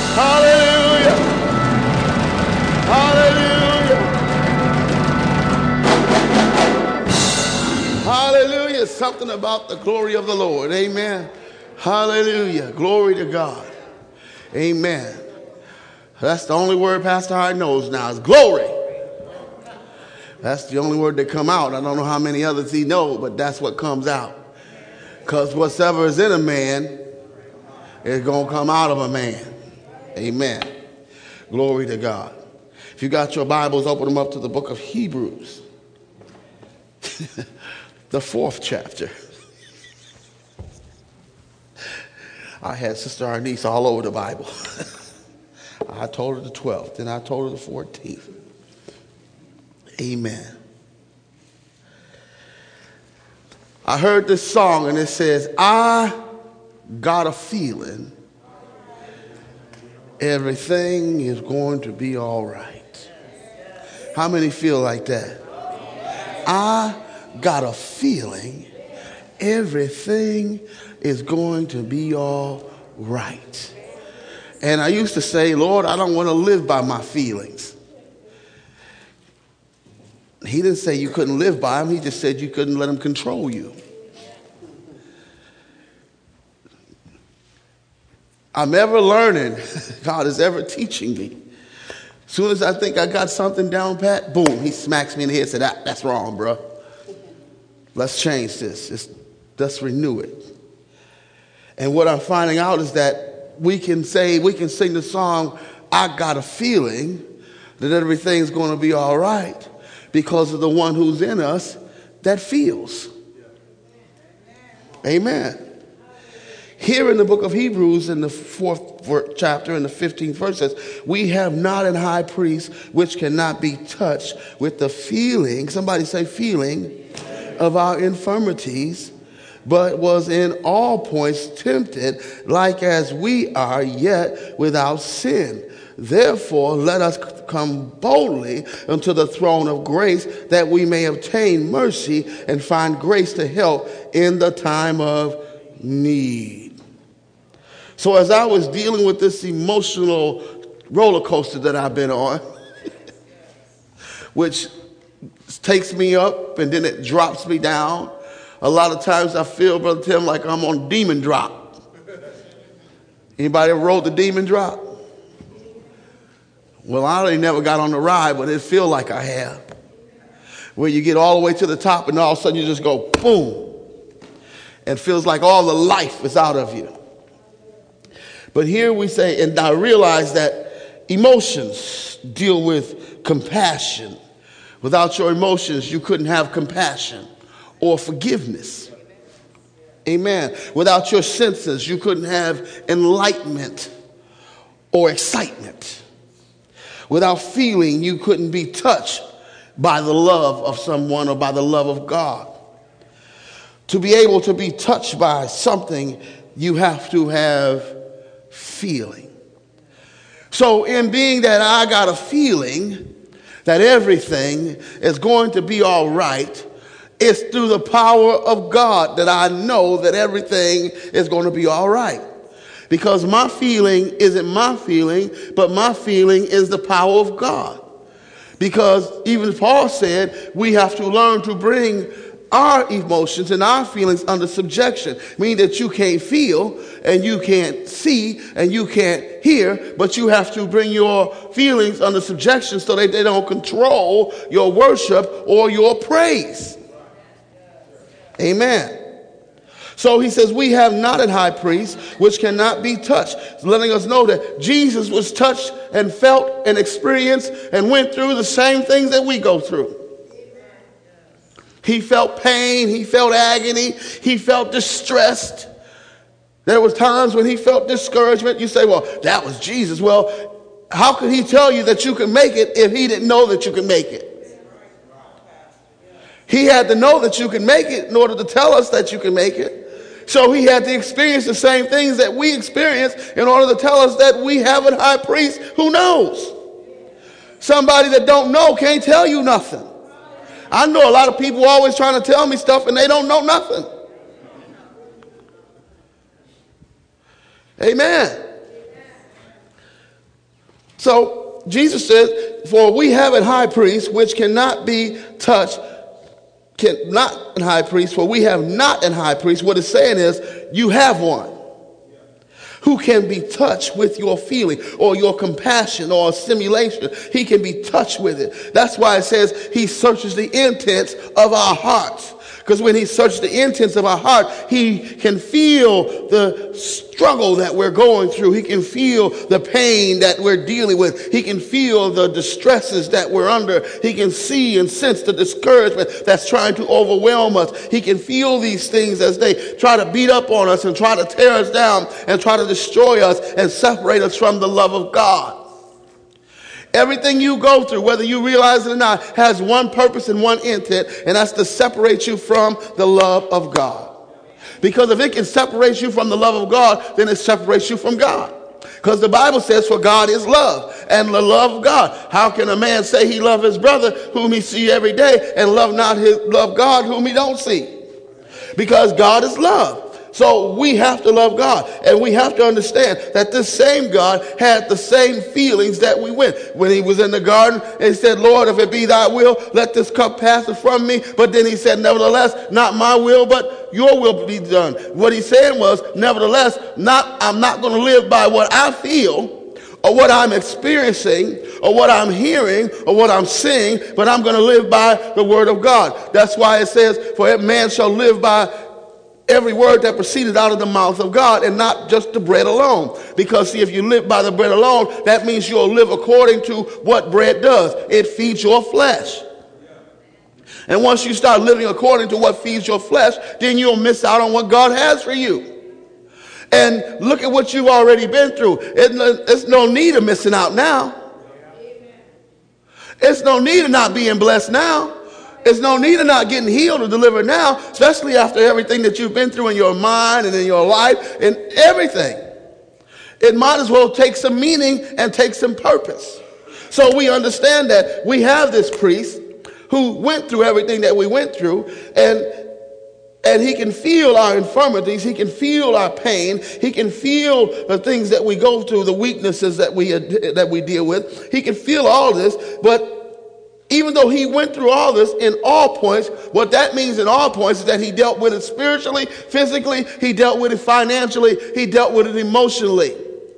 Hallelujah. Hallelujah. Hallelujah. Something about the glory of the Lord. Amen. Hallelujah. Glory to God. Amen. That's the only word Pastor Hyde knows now is glory. That's the only word that come out. I don't know how many others he knows, but that's what comes out. Because whatever is in a man is going to come out of a man. Amen. Glory to God. If you got your Bibles, open them up to the book of Hebrews. The 4th chapter. I had Sister Arnice all over the Bible. I told her the 12th, then I told her the 14th. Amen. I heard this song and it says, I got a feeling everything is going to be all right. How many feel like that? I got a feeling everything is going to be all right. And I used to say, Lord, I don't want to live by my feelings. He didn't say you couldn't live by them. He just said you couldn't let them control you. I'm ever learning. God is ever teaching me. As soon as I think I got something down pat, boom, he smacks me in the head and said, that's wrong, bro. Let's change this. Let's renew it. And what I'm finding out is that we can sing the song, I got a feeling that everything's going to be all right because of the one who's in us that feels. Amen. Here in the book of Hebrews, in the 4th chapter, in the 15th verse says, we have not an high priest which cannot be touched with the feeling, somebody say feeling, of our infirmities, but was in all points tempted like as we are, yet without sin. Therefore, let us come boldly unto the throne of grace that we may obtain mercy and find grace to help in the time of need. So as I was dealing with this emotional roller coaster that I've been on, which takes me up and then it drops me down, a lot of times I feel, Brother Tim, like I'm on demon drop. Anybody ever rode the demon drop? Well, I ain't never got on the ride, but it feels like I have. Where you get all the way to the top and all of a sudden you just go boom. And it feels like all the life is out of you. But here we say, and I realize that emotions deal with compassion. Without your emotions, you couldn't have compassion or forgiveness. Amen. Without your senses, you couldn't have enlightenment or excitement. Without feeling, you couldn't be touched by the love of someone or by the love of God. To be able to be touched by something, you have to have feeling. So in being that I got a feeling that everything is going to be all right, it's through the power of God that I know that everything is going to be all right. Because my feeling isn't my feeling, but my feeling is the power of God. Because even Paul said we have to learn to bring our emotions and our feelings under subjection, meaning that you can't feel and you can't see and you can't hear, but you have to bring your feelings under subjection so that they don't control your worship or your praise. Amen. So he says, we have not a high priest which cannot be touched, letting us know that Jesus was touched and felt and experienced and went through the same things that we go through. He felt pain, he felt agony, he felt distressed. There was times when he felt discouragement. You say, well, that was Jesus. Well, how could he tell you that you can make it if he didn't know that you can make it? He had to know that you can make it in order to tell us that you can make it. So he had to experience the same things that we experience in order to tell us that we have a high priest who knows. Somebody that don't know can't tell you nothing. I know a lot of people always trying to tell me stuff and they don't know nothing. Amen. So Jesus said, for we have a high priest which cannot be touched, not a high priest, for we have not an high priest. What it's saying is, you have one who can be touched with your feeling or your compassion or simulation. He can be touched with it. That's why it says he searches the intents of our hearts. Because when he searches the intents of our heart, he can feel the struggle that we're going through. He can feel the pain that we're dealing with. He can feel the distresses that we're under. He can see and sense the discouragement that's trying to overwhelm us. He can feel these things as they try to beat up on us and try to tear us down and try to destroy us and separate us from the love of God. Everything you go through, whether you realize it or not, has one purpose and one intent, and that's to separate you from the love of God. Because if it can separate you from the love of God, then it separates you from God. Because the Bible says, for God is love, and the love of God. How can a man say he loves his brother whom he see every day and love God whom he don't see? Because God is love. So we have to love God, and we have to understand that this same God had the same feelings that we went. When he was in the garden, and he said, Lord, if it be thy will, let this cup pass from me. But then he said, nevertheless, not my will, but your will be done. What he said was, nevertheless, I'm not going to live by what I feel or what I'm experiencing or what I'm hearing or what I'm seeing, but I'm going to live by the word of God. That's why it says, for man shall live by every word that proceeded out of the mouth of God, and not just the bread alone. Because see, if you live by the bread alone, that means you'll live according to what bread does. It feeds your flesh. And once you start living according to what feeds your flesh, then you'll miss out on what God has for you. And look at what you've already been through. There's no need of missing out now. It's no need of not being blessed now. There's no need of not getting healed or delivered now, especially after everything that you've been through in your mind and in your life and everything. It might as well take some meaning and take some purpose. So we understand that we have this priest who went through everything that we went through, and he can feel our infirmities. He can feel our pain. He can feel the things that we go through, the weaknesses that we deal with. He can feel all this, but even though he went through all this in all points, what that means in all points is that he dealt with it spiritually, physically, he dealt with it financially, he dealt with it emotionally.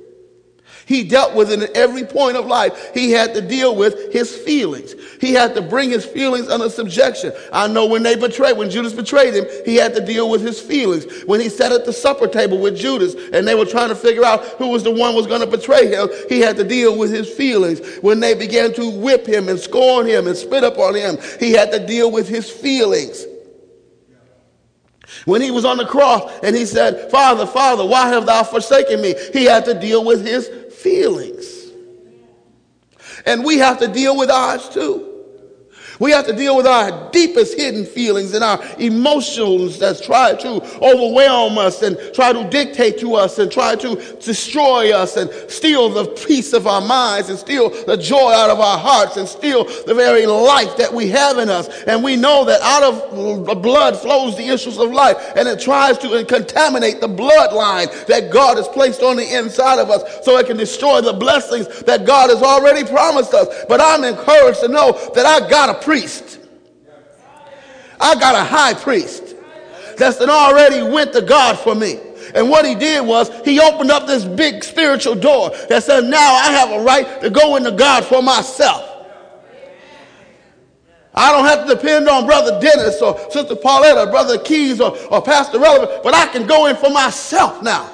He dealt with it in every point of life. He had to deal with his feelings. He had to bring his feelings under subjection. I know when Judas betrayed him, he had to deal with his feelings. When he sat at the supper table with Judas and they were trying to figure out who was the one who was going to betray him, he had to deal with his feelings. When they began to whip him and scorn him and spit upon him, he had to deal with his feelings. When he was on the cross and he said, Father, Father, why have thou forsaken me? He had to deal with his feelings. And we have to deal with ours too. We have to deal with our deepest hidden feelings and our emotions that try to overwhelm us and try to dictate to us and try to destroy us and steal the peace of our minds and steal the joy out of our hearts and steal the very life that we have in us. And we know that out of the blood flows the issues of life, and it tries to contaminate the bloodline that God has placed on the inside of us so it can destroy the blessings that God has already promised us. But I'm encouraged to know that I got a priest. I got a high priest that's already went to God for me. And what he did was he opened up this big spiritual door that said, now I have a right to go into God for myself. I don't have to depend on Brother Dennis or Sister Paulette or Brother Keys or Pastor Relevant, but I can go in for myself now.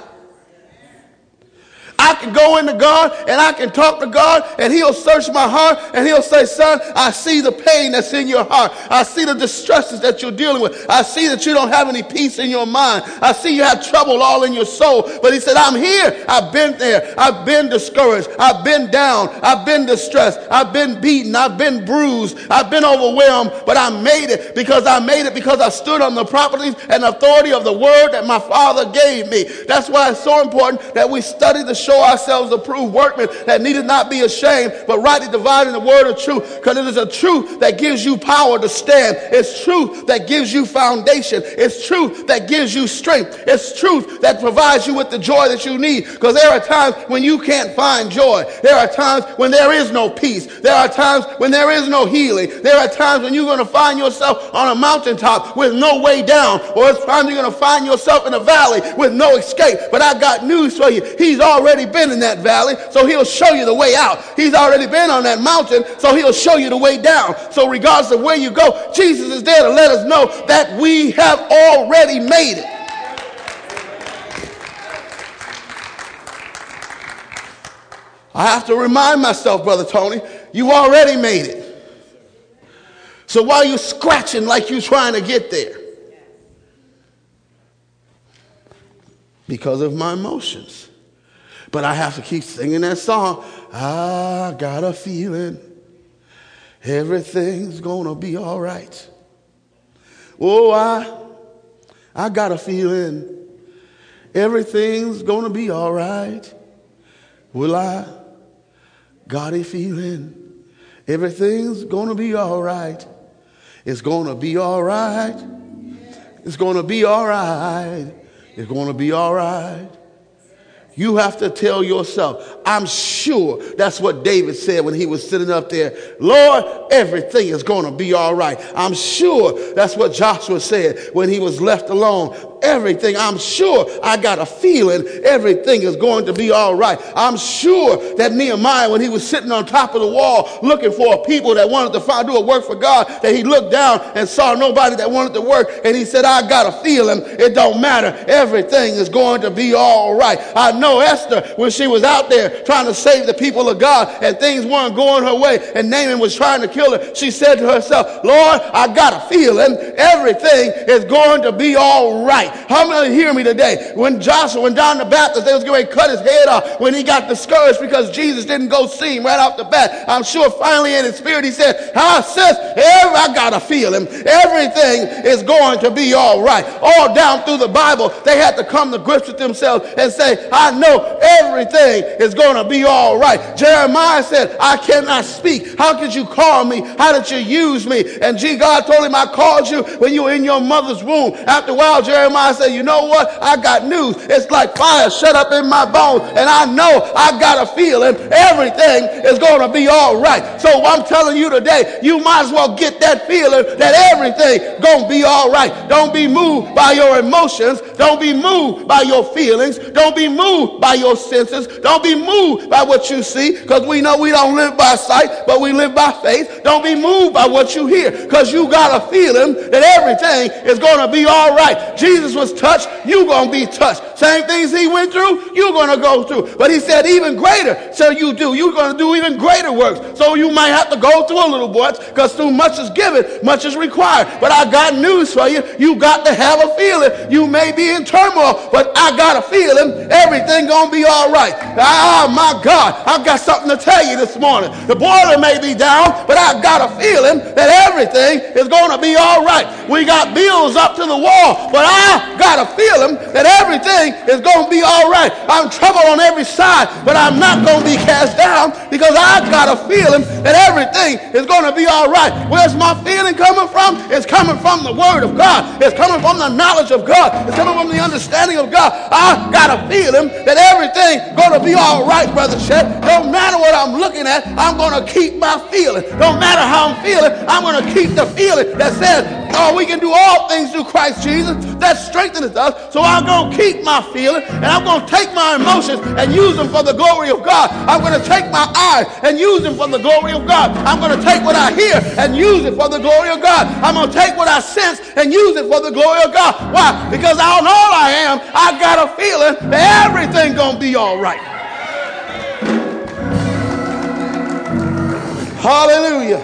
I can go into God and I can talk to God and he'll search my heart and he'll say, son, I see the pain that's in your heart. I see the distresses that you're dealing with. I see that you don't have any peace in your mind. I see you have trouble all in your soul. But he said, I'm here. I've been there. I've been discouraged. I've been down. I've been distressed. I've been beaten. I've been bruised. I've been overwhelmed. But I made it because I stood on the properties and authority of the word that my Father gave me. That's why it's so important that we study to show show ourselves approved workmen that needed not be ashamed, but rightly dividing the word of truth. Because it is a truth that gives you power to stand. It's truth that gives you foundation. It's truth that gives you strength. It's truth that provides you with the joy that you need. Because there are times when you can't find joy. There are times when there is no peace. There are times when there is no healing. There are times when you're going to find yourself on a mountaintop with no way down. Or it's times you're going to find yourself in a valley with no escape. But I got news for you. He's already been in that valley, so he'll show you the way out. He's already been on that mountain, so he'll show you the way down. So regardless of where you go, Jesus is there to let us know that we have already made it. I have to remind myself, Brother Tony, you already made it. So why are you scratching like you're trying to get there? Because of my emotions. But I have to keep singing that song. I got a feeling everything's gonna be all right. Oh, I got a feeling everything's gonna be all right. Well, I got a feeling everything's gonna be all right. It's gonna be all right. It's gonna be all right. It's gonna be all right. You have to tell yourself, I'm sure that's what David said when he was sitting up there. Lord, everything is going to be all right. I'm sure that's what Joshua said when he was left alone. Everything, I'm sure, I got a feeling everything is going to be all right. I'm sure that Nehemiah, when he was sitting on top of the wall looking for people that wanted to do a work for God, that he looked down and saw nobody that wanted to work, and he said, I got a feeling it don't matter. Everything is going to be all right. I know Esther, when she was out there trying to save the people of God and things weren't going her way and Naaman was trying to kill her, she said to herself, Lord, I got a feeling everything is going to be all right. How many hear me today? When John the Baptist, they was going to cut his head off when he got discouraged because Jesus didn't go see him right off the bat. I'm sure finally in his spirit he said, I got a feeling everything is going to be all right. All down through the Bible, they had to come to grips with themselves and say, I know everything is going to be all right. Jeremiah said, I cannot speak. How could you call me? How did you use me? And God told him, I called you when you were in your mother's womb. After a while, Jeremiah said, you know what? I got news. It's like fire shut up in my bones. And I know I got a feeling everything is going to be all right. So I'm telling you today, you might as well get that feeling that everything going to be all right. Don't be moved by your emotions. Don't be moved by your feelings. Don't be moved by your senses. Don't be moved by what you see, because we know we don't live by sight, but we live by faith. Don't be moved by what you hear, because you got a feeling that everything is going to be all right. Jesus was touched, you're going to be touched. Same things he went through, you're going to go through. But he said even greater shall you do. You're going to do even greater works. So you might have to go through a little bit, because through much is given, much is required. But I got news for you. You got to have a feeling. You may be in turmoil, but I got a feeling everything going to be all right. Oh my God, I've got something to tell you this morning. The boiler may be down, but I got a feeling that everything is going to be all right. We got bills up to the wall, but I got a feeling that everything is going to be all right. I'm troubled on every side, but I'm not going to be cast down, because I got a feeling that everything is going to be all right. Where's my feeling coming from? It's coming from the word of God. It's coming from the knowledge of God. It's coming from the understanding of God. I got a feeling that everything going to be all right, Brother Chet. No matter what I'm looking at, I'm going to keep my feeling. No matter how I'm feeling, I'm going to keep the feeling that says, oh, we can do all things through Christ Jesus that strengthens us. So I'm going to keep my feeling, and I'm going to take my emotions and use them for the glory of God. I'm going to take my eyes and use them for the glory of God. I'm going to take what I hear and use it for the glory of God. I'm going to take what I sense and use it for the glory of God. Why? Because I don't know all I am. I got a feeling that everything's going to be all right. Hallelujah.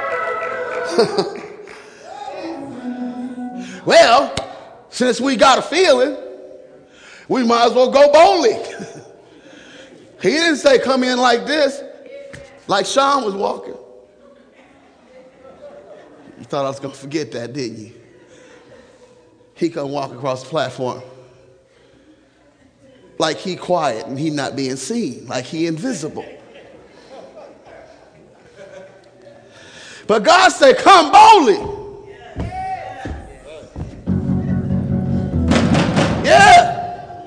Well, since we got a feeling, we might as well go boldly. He didn't say come in like this, like Sean was walking. You thought I was going to forget that, didn't you? He couldn't walk across the platform. like he quiet and he not being seen, like he invisible. But God said, come boldly. Yeah.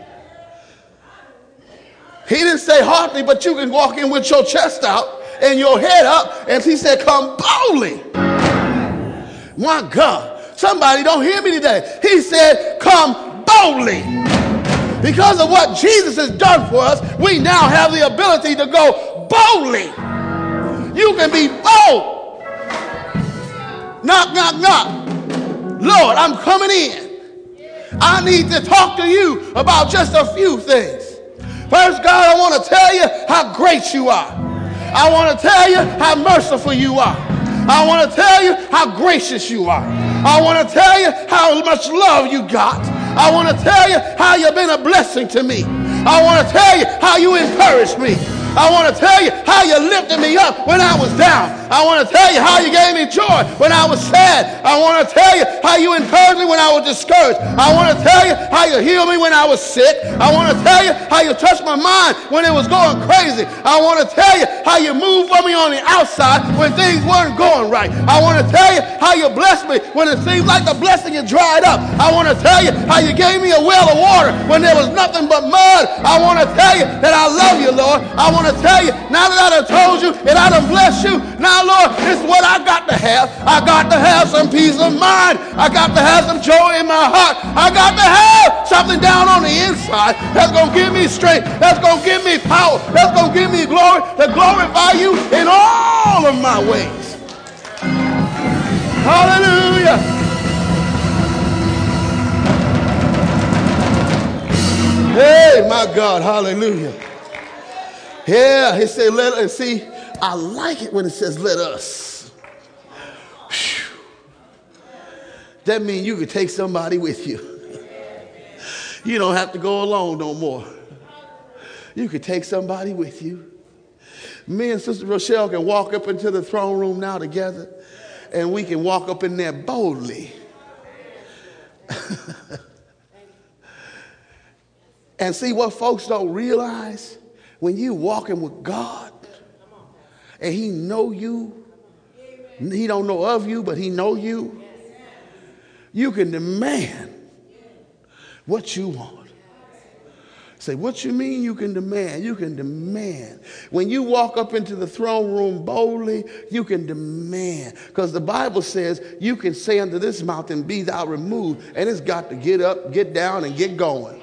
He didn't say hardly, but you can walk in with your chest out and your head up, and he said, come boldly. My God, somebody don't hear me today. He said, come boldly. Because of what Jesus has done for us, we now have the ability to go boldly. You can be bold. Knock, knock, knock. Lord, I'm coming in. I need to talk to you about just a few things. First, God, I want to tell you how great you are. I want to tell you how merciful you are. I want to tell you how gracious you are. I want to tell you how much love you got. I want to tell you how you've been a blessing to me. I want to tell you how you encouraged me. I want to tell you how you lifted me up when I was down. I want to tell you how you gave me joy when I was sad. I want to tell you how you encouraged me when I was discouraged. I want to tell you how you healed me when I was sick. I want to tell you how you touched my mind when it was going crazy. I want to tell you how you moved for me on the outside when things weren't going right. I want to tell you how you blessed me when it seemed like the blessing had dried up. I want to tell you how you gave me a well of water when there was nothing but mud. I want to tell you that I love you, Lord. I want to tell you, now that I done told you and I done blessed you, now, Lord, this is what I got to have. I got to have some peace of mind. I got to have some joy in my heart. I got to have something down on the inside that's going to give me strength, that's going to give me power, that's going to give me glory, to glorify you in all of my ways. Hallelujah. Hey, my God, hallelujah. Yeah, he said, let us. See, I like it when it says, let us. Whew. That means you could take somebody with you. You don't have to go alone no more. You could take somebody with you. Me and Sister Rochelle can walk up into the throne room now together, and we can walk up in there boldly. And see, what folks don't realize, when you walking with God and he know you, he don't know of you, but he know you, you can demand what you want. Say, what you mean you can demand? You can demand. When you walk up into the throne room boldly, you can demand. Because the Bible says you can say unto this mountain, be thou removed, and it's got to get up, get down, and get going.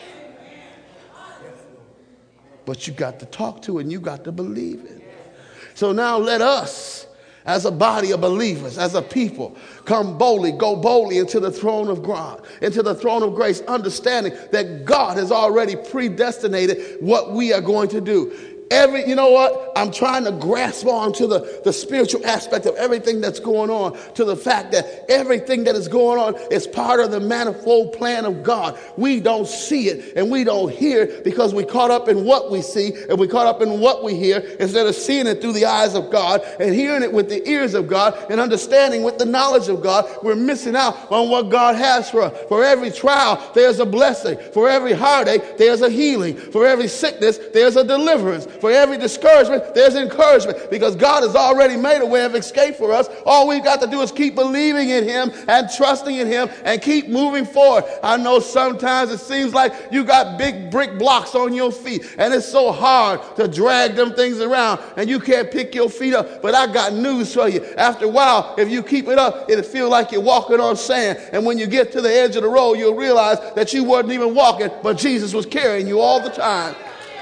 But you got to talk to it and you got to believe it. So now let us, as a body of believers, as a people, come boldly, go boldly into the throne of God, into the throne of grace, understanding that God has already predestinated what we are going to do. You know what? I'm trying to grasp on to the spiritual aspect of everything that's going on, to the fact that everything that is going on is part of the manifold plan of God. We don't see it and we don't hear it because we caught up in what we see and we caught up in what we hear instead of seeing it through the eyes of God and hearing it with the ears of God and understanding with the knowledge of God. We're missing out on what God has for us. For every trial, there's a blessing. For every heartache, there's a healing. For every sickness, there's a deliverance. For every discouragement, there's encouragement, because God has already made a way of escape for us. All we've got to do is keep believing in him and trusting in him and keep moving forward. I know sometimes it seems like you got big brick blocks on your feet and it's so hard to drag them things around and you can't pick your feet up. But I got news for you. After a while, if you keep it up, it'll feel like you're walking on sand. And when you get to the edge of the road, you'll realize that you wasn't even walking, but Jesus was carrying you all the time.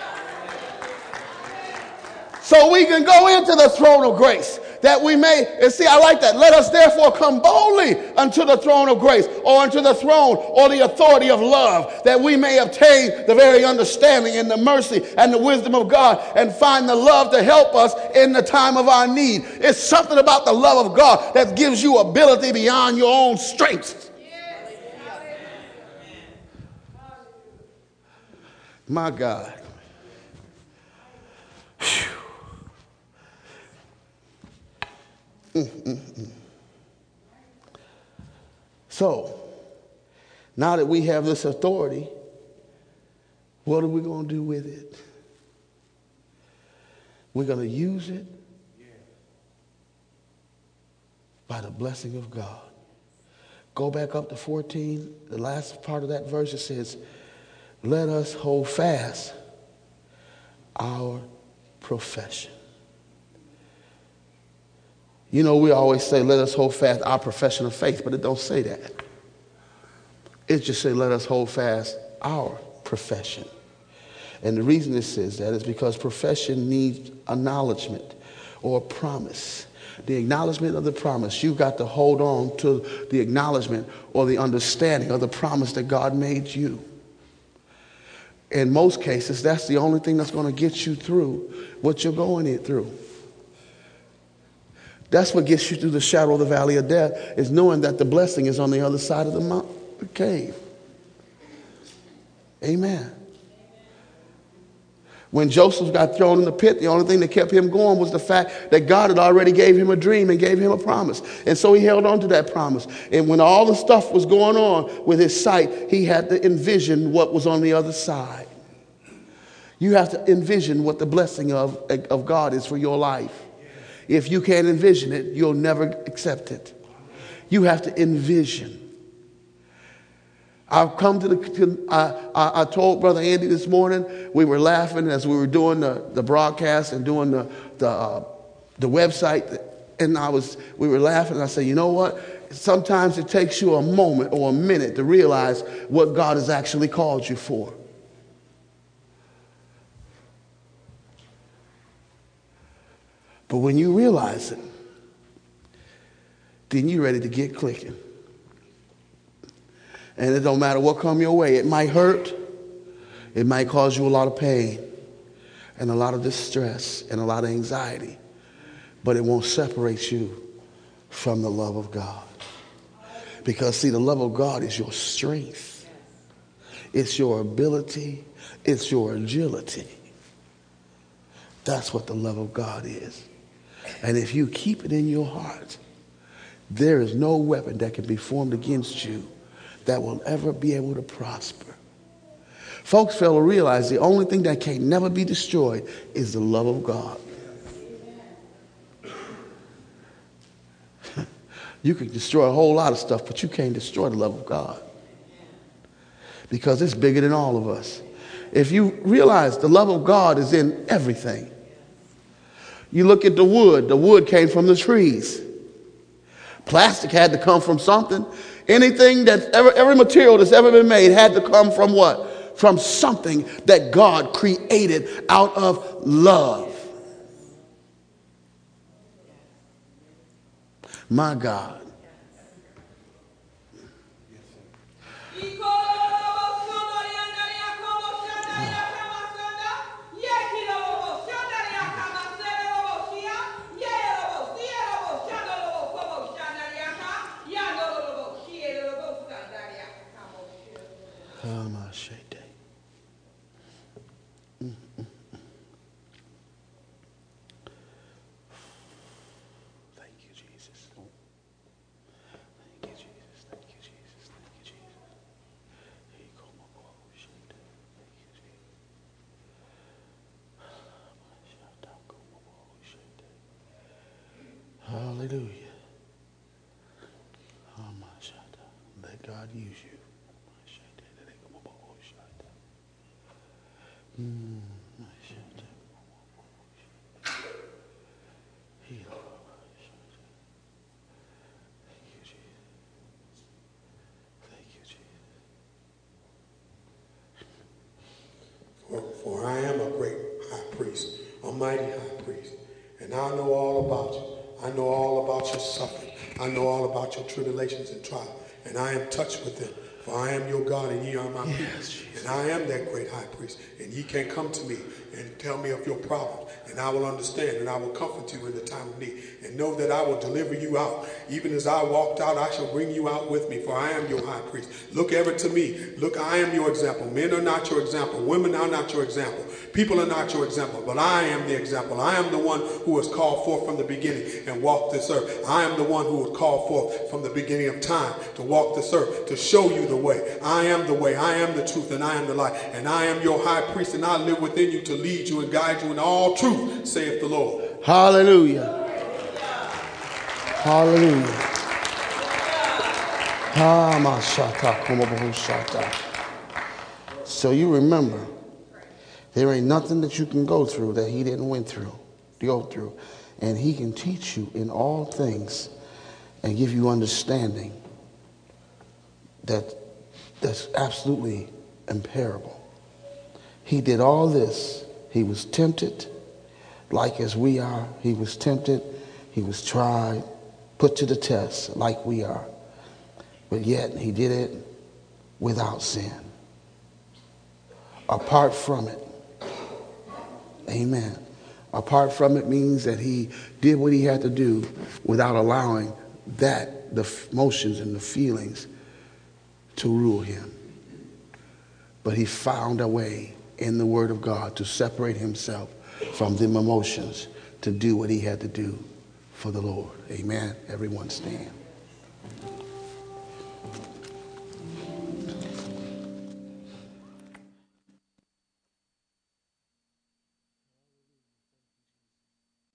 So we can go into the throne of grace that we may, and see, I like that. Let us therefore come boldly unto the throne of grace, or unto the throne or the authority of love, that we may obtain the very understanding and the mercy and the wisdom of God and find the love to help us in the time of our need. It's something about the love of God that gives you ability beyond your own strength. My God. Whew. So, now that we have this authority, What are we going to do with it? We're going to use it by the blessing of God. Go back up to 14. The last part of that verse, it says, let us hold fast our profession. You know, we always say, let us hold fast our profession of faith, but it don't say that. It just say, let us hold fast our profession. And the reason it says that is because profession needs acknowledgement or promise. The acknowledgement of the promise, you've got to hold on to the acknowledgement or the understanding of the promise that God made you. In most cases, that's the only thing that's going to get you through what you're going through. That's what gets you through the shadow of the valley of death, is knowing that the blessing is on the other side of the cave. Amen. When Joseph got thrown in the pit, the only thing that kept him going was the fact that God had already gave him a dream and gave him a promise. And so he held on to that promise. And when all the stuff was going on with his sight, he had to envision what was on the other side. You have to envision what the blessing of God is for your life. If you can't envision it, you'll never accept it. You have to envision. I've come to I told Brother Andy this morning, we were laughing as we were doing the broadcast and doing the website, and we were laughing, and I said, you know what? Sometimes it takes you a moment or a minute to realize what God has actually called you for. But when you realize it, then you're ready to get clicking. And it don't matter what come your way. It might hurt. It might cause you a lot of pain and a lot of distress and a lot of anxiety. But it won't separate you from the love of God. Because, see, the love of God is your strength. It's your ability. It's your agility. That's what the love of God is. And if you keep it in your heart, there is no weapon that can be formed against you that will ever be able to prosper. Folks fail to realize the only thing that can never be destroyed is the love of God. You can destroy a whole lot of stuff, but you can't destroy the love of God. Because it's bigger than all of us. If you realize the love of God is in everything. You look at the wood came from the trees. Plastic had to come from something. Anything every material that's ever been made had to come from what? From something that God created out of love. My God. Hallelujah. Let God use you. For I am a great high priest, a mighty high priest, and I know all about you. I know all about your suffering. I know all about your tribulations and trials, and I am touched with them. For I am your God, and ye are my people. And I am that great high priest, and ye can come to me and tell me of your problems, and I will understand, and I will comfort you in the time of need, and know that I will deliver you out. Even as I walked out, I shall bring you out with me, for I am your high priest. Look ever to me. Look, I am your example. Men are not your example. Women are not your example. People are not your example, but I am the example. I am the one who was called forth from the beginning and walked this earth. I am the one who was called forth from the beginning of time to walk this earth, to show you the way. I am the way. I am the truth, and I am the light. And I am your high priest, and I live within you to lead you and guide you in all truth, saith the Lord. Hallelujah. Hallelujah. So you remember, there ain't nothing that you can go through that he didn't go through. And he can teach you in all things and give you understanding that's absolutely imperishable. He did all this. He was tempted like as we are. He was tempted. He was tried, put to the test like we are. But yet he did it without sin. Apart from it. Amen. Apart from it means that he did what he had to do without allowing the emotions and the feelings to rule him. But he found a way in the Word of God to separate himself from them emotions to do what he had to do for the Lord. Amen. Everyone stand.